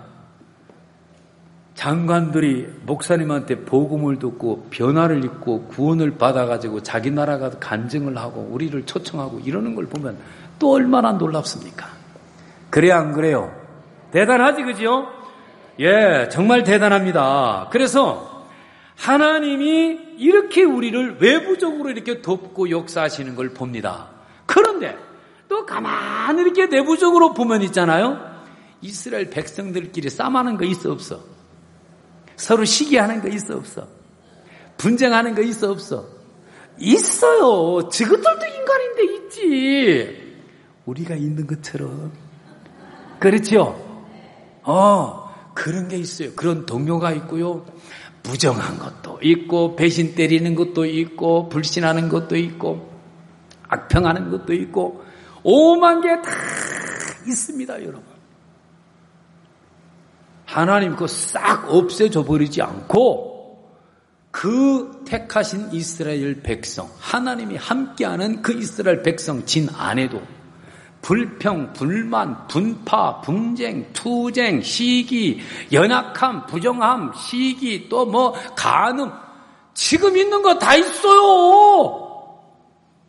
장관들이 목사님한테 복음을 듣고 변화를 입고 구원을 받아가지고 자기 나라가 간증을 하고 우리를 초청하고 이러는 걸 보면 또 얼마나 놀랍습니까? 그래야 안 그래요? 대단하지, 그죠? 예, 정말 대단합니다. 그래서 하나님이 이렇게 우리를 외부적으로 이렇게 돕고 역사하시는 걸 봅니다. 그런데 또 가만히 이렇게 내부적으로 보면 있잖아요. 이스라엘 백성들끼리 싸움하는 거 있어 없어? 서로 시기하는 거 있어 없어? 분쟁하는 거 있어 없어? 있어요. 저것들도 인간인데 있지. 우리가 있는 것처럼. 그렇죠? 그런 게 있어요. 그런 동료가 있고요. 부정한 것도 있고, 배신 때리는 것도 있고, 불신하는 것도 있고, 악평하는 것도 있고, 오만 개 다 있습니다, 여러분. 하나님 그거 싹 없애줘 버리지 않고, 그 택하신 이스라엘 백성, 하나님이 함께하는 그 이스라엘 백성 진 안에도 불평, 불만, 분파, 분쟁, 투쟁, 시기, 연약함, 부정함, 시기, 또 뭐 간음, 지금 있는 거 다 있어요.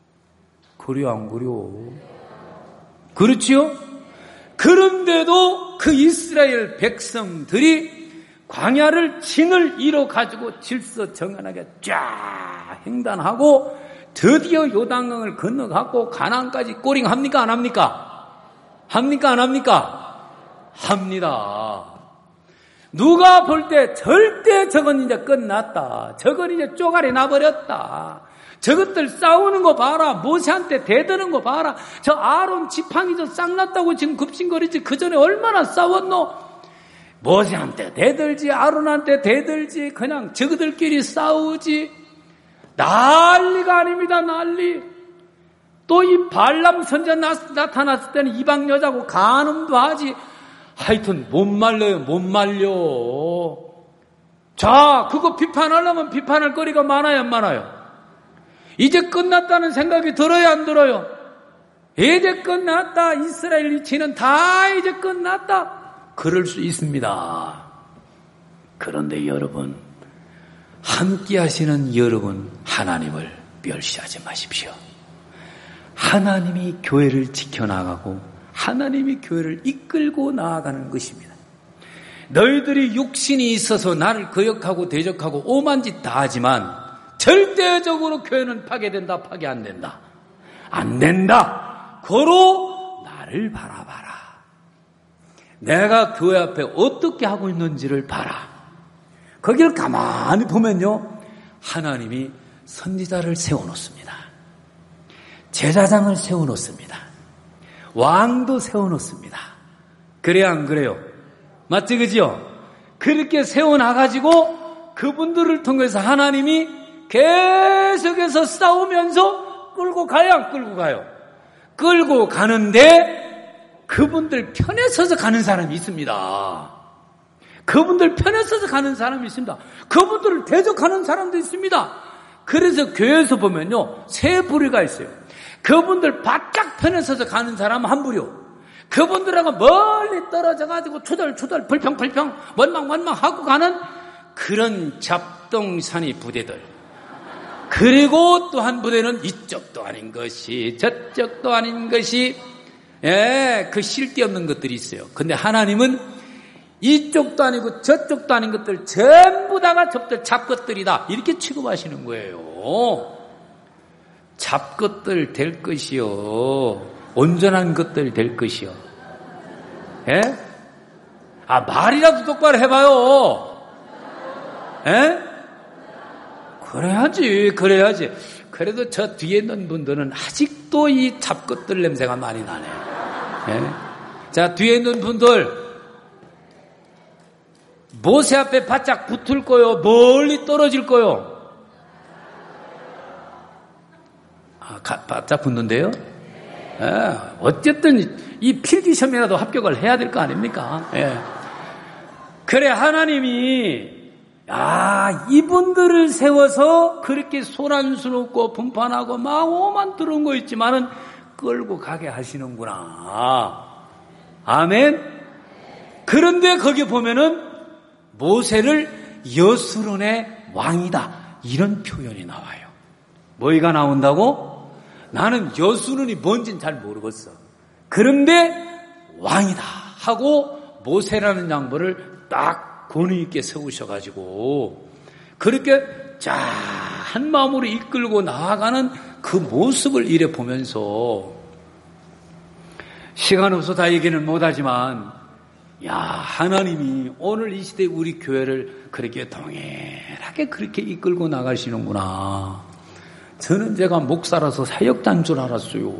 그래요, 안 그래요? 그렇지요? 그런데도 그 이스라엘 백성들이 광야를 진을 이뤄가지고 질서 정연하게 쫙 횡단하고 드디어 요단강을 건너가고 가나안까지 꼬링합니까? 안 합니까? 합니까? 안 합니까? 합니다. 누가 볼 때 절대 저건 이제 끝났다. 저건 이제 쪼가리 나버렸다. 저것들 싸우는 거 봐라. 모세한테 대드는 거 봐라. 저 아론 지팡이 저 쌍났다고 지금 급신거리지. 그 전에 얼마나 싸웠노? 모세한테 대들지, 아론한테 대들지, 그냥 저그들끼리 싸우지. 난리가 아닙니다, 난리. 또 이 발람 선자 나타났을 때는 이방 여자고 간음도 하지. 하여튼 못 말려요, 못 말려. 자, 그거 비판하려면 비판할 거리가 많아요, 안 많아요? 이제 끝났다는 생각이 들어요, 안 들어요? 이제 끝났다. 이스라엘 이치는 다 이제 끝났다. 그럴 수 있습니다. 그런데 여러분, 함께 하시는 여러분, 하나님을 멸시하지 마십시오. 하나님이 교회를 지켜나가고 하나님이 교회를 이끌고 나아가는 것입니다. 너희들이 육신이 있어서 나를 거역하고 대적하고 오만 짓 다 하지만 절대적으로 교회는 파괴된다, 파괴 안 된다. 안 된다. 고로 나를 바라봐라. 내가 교회 앞에 어떻게 하고 있는지를 봐라. 거기를 가만히 보면요, 하나님이 선지자를 세워놓습니다. 제사장을 세워놓습니다. 왕도 세워놓습니다. 그래야 안 그래요? 맞지, 그죠? 그렇게 세워놔가지고 그분들을 통해서 하나님이 계속해서 싸우면서 끌고 가요, 안 끌고 가요? 끌고 가는데 그분들 편에 서서 가는 사람이 있습니다. 그분들 편에 서서 가는 사람이 있습니다. 그분들을 대적하는 사람도 있습니다. 그래서 교회에서 보면요, 세 부류가 있어요. 그분들 바짝 편에 서서 가는 사람은 한 부류. 그분들하고 멀리 떨어져가지고 투덜투덜 불평불평 원망 하고 가는 그런 잡동사니 부대들. 그리고 또 한 부대는 이쪽도 아닌 것이 저쪽도 아닌 것이, 그 실데 없는 것들이 있어요. 근데 하나님은 이쪽도 아니고 저쪽도 아닌 것들 전부 다가 저들 잡것들이다, 이렇게 취급하시는 거예요. 잡것들 될 것이요, 온전한 것들 될 것이요. 예? 말이라도 똑바로 해봐요. 예? 그래야지. 그래도 저 뒤에 있는 분들은 아직도 이 잡것들 냄새가 많이 나네요. 예? 자, 뒤에 있는 분들, 모세 앞에 바짝 붙을 거요, 멀리 떨어질 거요? 바짝 붙는데요? 예, 어쨌든 이 필기시험이라도 합격을 해야 될 거 아닙니까? 예. 그래, 하나님이 이분들을 세워서 그렇게 소란스럽고 분판하고 막 오만 들어온 거 있지만은 끌고 가게 하시는구나. 아멘. 그런데 거기 보면은 모세를 여수론의 왕이다, 이런 표현이 나와요. 뭐가 나온다고? 나는 여수론이 뭔지는 잘 모르겠어. 그런데 왕이다 하고 모세라는 양반을 딱 권위 있게 세우셔가지고 그렇게 한 마음으로 이끌고 나아가는 그 모습을 이래 보면서, 시간 없어 다 얘기는 못하지만, 하나님이 오늘 이 시대 우리 교회를 그렇게 동일하게 그렇게 이끌고 나가시는구나. 저는 제가 목사라서 사역자인 줄 알았어요.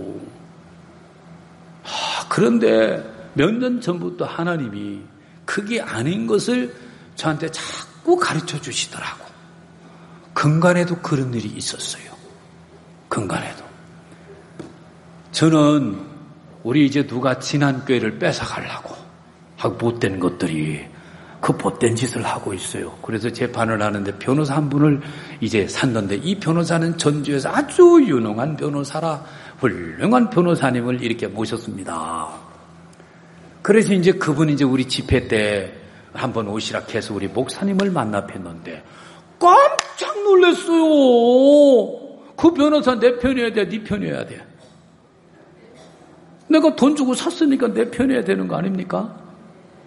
그런데 몇 년 전부터 하나님이 그게 아닌 것을 저한테 자꾸 가르쳐 주시더라고. 근간에도 그런 일이 있었어요. 근간에도. 저는 우리 이제 누가 지난 교회를 뺏어가려고 하고 못된 것들이 그 못된 짓을 하고 있어요. 그래서 재판을 하는데 변호사 한 분을 이제 샀는데, 이 변호사는 전주에서 아주 유능한 변호사라 훌륭한 변호사님을 이렇게 모셨습니다. 그래서 이제 그분이 이제 우리 집회 때 한번 오시라 해서 우리 목사님을 만나 뵀는데 깜짝 놀랐어요. 그 변호사 내 편이어야 돼, 네 편이어야 돼? 내가 돈 주고 샀으니까 내 편이어야 되는 거 아닙니까?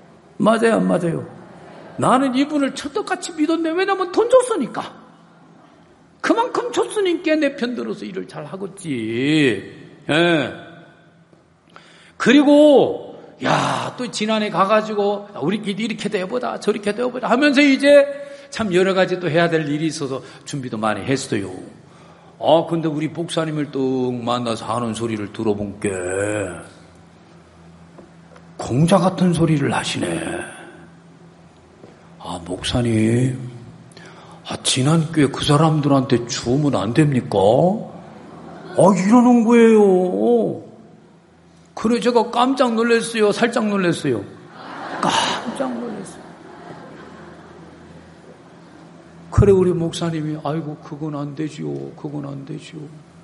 맞아요, 안 맞아요? 나는 이분을 철떡같이 믿었네. 왜냐면 돈 줬으니까. 그만큼 줬으니까 내 편 들어서 일을 잘 하겠지. 예. 그리고 또 지난해 가가지고 우리끼리 이렇게도 해보자 저렇게도 해보자 하면서 이제 참 여러 가지 또 해야 될 일이 있어서 준비도 많이 했어요. 근데 우리 목사님을 또 만나서 하는 소리를 들어본 게 공자 같은 소리를 하시네. 목사님, 지난 교회 그 사람들한테 주면 안 됩니까? 이러는 거예요. 그래, 제가 깜짝 놀랐어요. 살짝 놀랐어요. 깜짝 놀랐어요. 그래, 우리 목사님이, 아이고, 그건 안 되지요. 그건 안 되지요.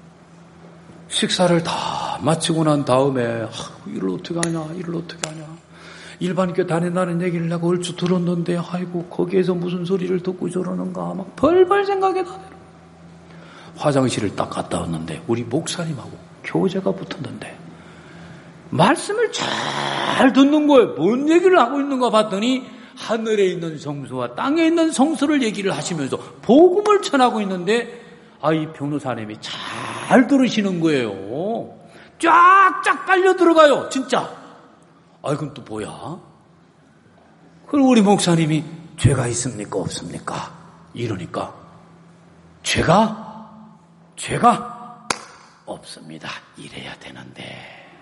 식사를 다 마치고 난 다음에, 이를 어떻게 하냐, 이를 어떻게 하냐. 일반교 다닌다는 얘기를 내가 얼추 들었는데, 아이고, 거기에서 무슨 소리를 듣고 저러는가. 막 벌벌 생각이 나더라. 화장실을 딱 갔다 왔는데, 우리 목사님하고 교제가 붙었는데, 말씀을 잘 듣는 거예요. 뭔 얘기를 하고 있는가 봤더니, 하늘에 있는 성수와 땅에 있는 성수를 얘기를 하시면서 복음을 전하고 있는데, 이 변호사님이 잘 들으시는 거예요. 쫙쫙 빨려 들어가요, 진짜. 그럼 또 뭐야? 그리고 우리 목사님이 죄가 있습니까? 없습니까? 이러니까 죄가 없습니다. 이래야 되는데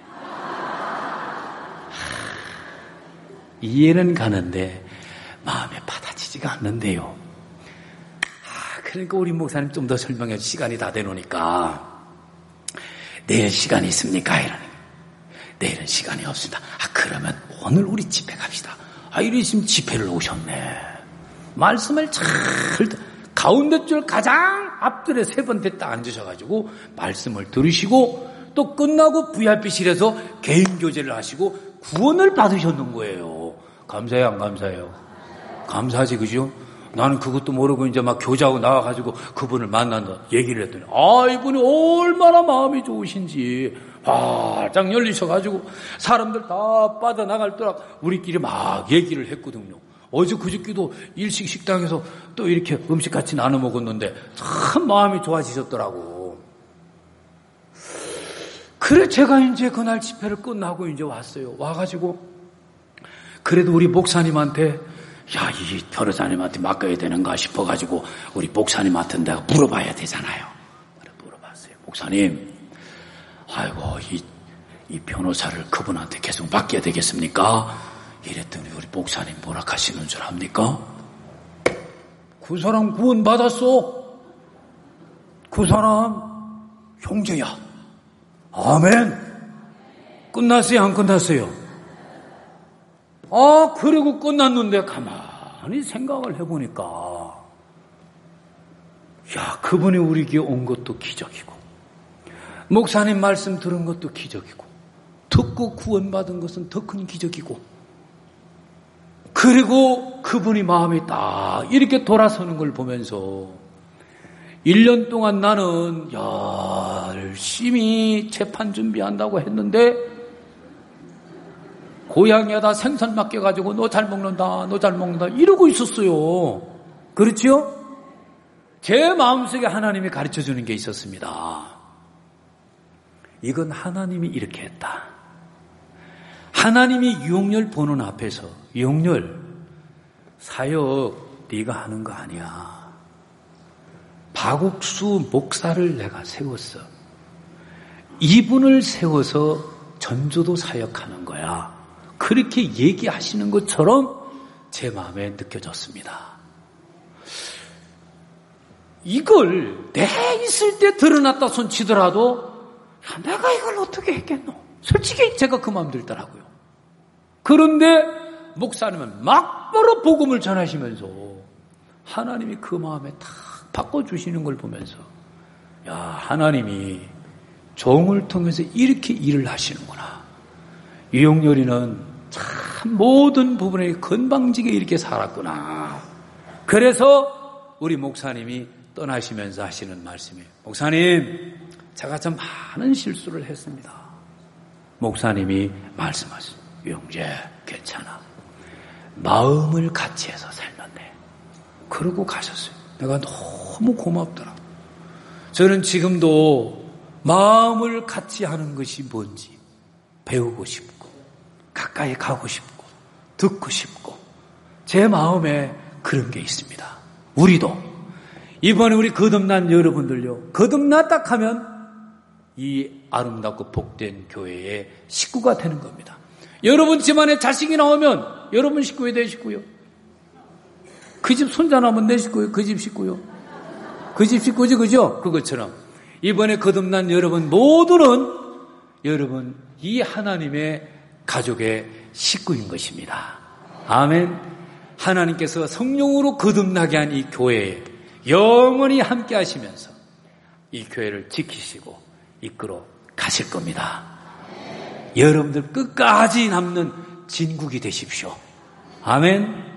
이해는 가는데 마음에 받아지지가 않는데요. 그러니까 우리 목사님 좀 더 설명해 시간이 다 되노니까 내일 시간이 있습니까? 이러니까 내일은 시간이 없습니다. 그러면 오늘 우리 집회 갑시다. 이러시면 집회를 오셨네. 말씀을 잘 가운데 줄 가장 앞줄에 세 번째 딱 앉으셔가지고 말씀을 들으시고 또 끝나고 VIP실에서 개인 교제를 하시고 구원을 받으셨는 거예요. 감사해요, 안 감사해요? 감사하지, 그죠? 나는 그것도 모르고 이제 막 교제하고 나와가지고 그분을 만난다 얘기를 했더니 이분이 얼마나 마음이 좋으신지 활짝 열리셔가지고 사람들 다 빠져나갈 때락 우리끼리 막 얘기를 했거든요. 어제 그저께도 일식 식당에서 또 이렇게 음식 같이 나눠 먹었는데 참 마음이 좋아지셨더라고. 그래 제가 이제 그날 집회를 끝나고 이제 왔어요. 와가지고 그래도 우리 목사님한테 이 변호사님한테 맡겨야 되는가 싶어가지고 우리 목사님한테 내가 물어봐야 되잖아요. 그래 물어봤어요. 목사님, 이 변호사를 그분한테 계속 맡겨야 되겠습니까? 이랬더니 우리 목사님 뭐라 하시는 줄 압니까? 그 사람 구원 받았어. 그 사람 형제야. 아멘. 끝났어요, 안 끝났어요? 그리고 끝났는데 가만히 생각을 해보니까 그분이 우리 교회 온 것도 기적이고 목사님 말씀 들은 것도 기적이고 듣고 구원받은 것은 더 큰 기적이고 그리고 그분이 마음이 딱 이렇게 돌아서는 걸 보면서 1년 동안 나는 열심히 재판 준비한다고 했는데 고향에다 생선 맡겨가지고 너 잘 먹는다 이러고 있었어요. 그렇지요? 제 마음속에 하나님이 가르쳐주는 게 있었습니다. 이건 하나님이 이렇게 했다. 하나님이 유용열 보는 앞에서 유용열 사역 네가 하는 거 아니야. 박옥수 목사를 내가 세웠어. 이분을 세워서 전주도 사역하는 거야. 그렇게 얘기하시는 것처럼 제 마음에 느껴졌습니다. 이걸 내 있을 때 드러났다 손치더라도 내가 이걸 어떻게 했겠노? 솔직히 제가 그 마음 들더라고요. 그런데 목사님은 막바로 복음을 전하시면서 하나님이 그 마음에 딱 바꿔주시는 걸 보면서 하나님이 종을 통해서 이렇게 일을 하시는구나. 유용열이는 참 모든 부분에 건방지게 이렇게 살았구나. 그래서 우리 목사님이 떠나시면서 하시는 말씀이에요. 목사님, 제가 참 많은 실수를 했습니다. 목사님이 말씀하셨어요. 유용재, 괜찮아. 마음을 같이 해서 살렸네. 그러고 가셨어요. 내가 너무 고맙더라. 저는 지금도 마음을 같이 하는 것이 뭔지 배우고 싶고 가까이 가고 싶고 듣고 싶고 제 마음에 그런 게 있습니다. 우리도 이번에 우리 거듭난 여러분들요, 거듭났다 하면 이 아름답고 복된 교회의 식구가 되는 겁니다. 여러분 집안에 자식이 나오면 여러분 식구에 내 식구요. 그 집 손자 나오면 내 식구요. 그 집 식구요. 그 집 식구지, 그죠? 그것처럼 이번에 거듭난 여러분 모두는 여러분 이 하나님의 가족의 식구인 것입니다. 아멘. 하나님께서 성령으로 거듭나게 한 이 교회에 영원히 함께 하시면서 이 교회를 지키시고 이끌어 가실 겁니다. 여러분들 끝까지 남는 진국이 되십시오. 아멘.